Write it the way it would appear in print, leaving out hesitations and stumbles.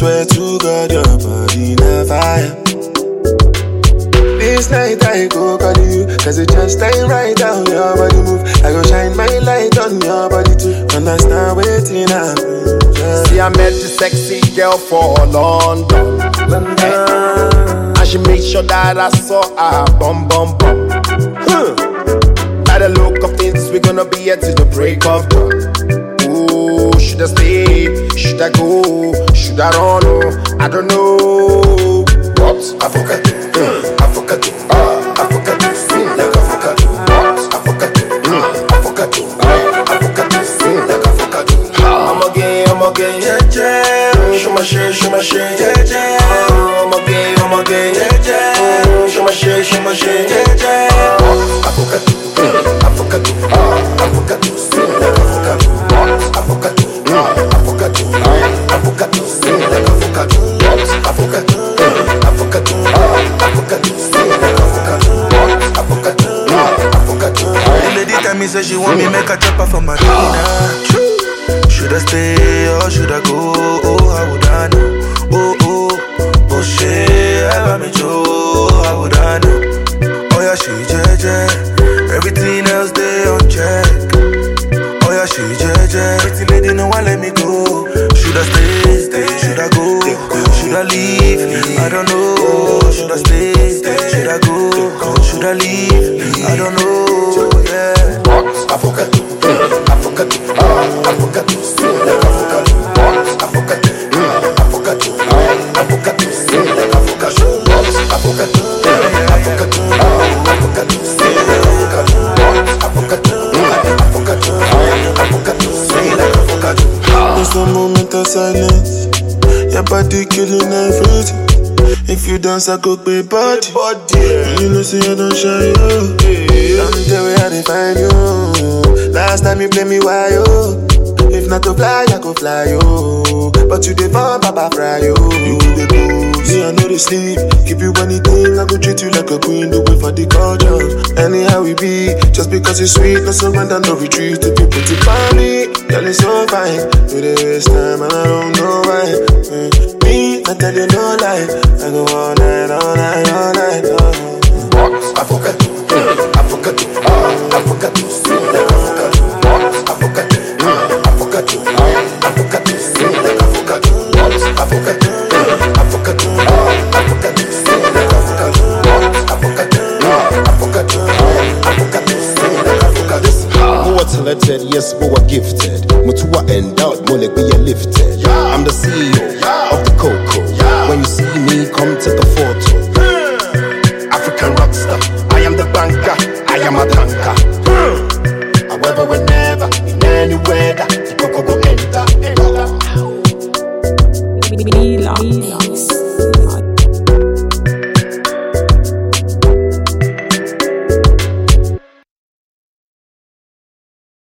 swear to God, your body na fire. This night I go call you, cause it just ain't right how your body move. I go shine my light on your body too, understand waiting happen. See, I met the sexy girl for London. And she made sure that I saw her bum bum bum. By the look of things, we're gonna be here till the break of dawn. Ooh, should I stay? Should I go? Should I run? Oh, I don't know. What? Avocado, avocado, avocado, sing like avocado. What? Avocado, avocado, avocado, sing like avocado. I'm again, yeah, yeah. Show my shit, yeah, yeah. I'm again, yeah, yeah. Show my shit, yeah, yeah. Avocado, avocado, avocado, sing like avocado. Avocado, avocado, avocado, sing like avocado. Avocado, avocado, avocado, sing like avocado. Avocado, avocado. The lady tell me say she want me make a chop her for my dinner. Should I stay or should I go? Oh, how would I know? Oh, shit, ever me Joe, how would I know? Oh yeah, she JJ, everything else they on check. Oh yeah, she JJ, pretty lady no one let me go. Should I stay, should I go? Should I leave? I don't know. Should I stay, should I go? Should I leave? I don't know, yeah. Avocado, avocado, avocado, sing like avocado. Avocado, avocado, avocado, sing like avocado. Avocado, avocado, avocado, sing like avocado. Avocado, avocado, avocado, sing like avocado. There's no moment of silence. Your body killing everything. If you dance, I go pay body. You know, see, I don't shy you. I'm the way I define you. Last time you play me, why you? If not to fly, I go fly you. But you define Papa Fry you. You the booze. See, I know they sleep. Keep you anything, I go treat you like a queen. Do it for the culture. Anyhow we be, just because it's sweet, no surrender, no retreat. If you put it on me, girl, it's so fine. Do they waste time and I don't know why. Me, I tell you no lie. I go all night, all night, all night. Avocado, avocado, avocado, sing like avocado. Avocado, avocado, avocado, sing like avocado. Avocado, avocado, avocado, sing like avocado. Avocado, avocado, avocado, sing like avocado. More talented, yes, more gifted. Mutua endowed, money be lifted. I'm the CEO of the Coco. When you see me, come take a photo. African rockstar, I am the banker, I am a tanker. However, whenever, in any weather, the Coco go enter.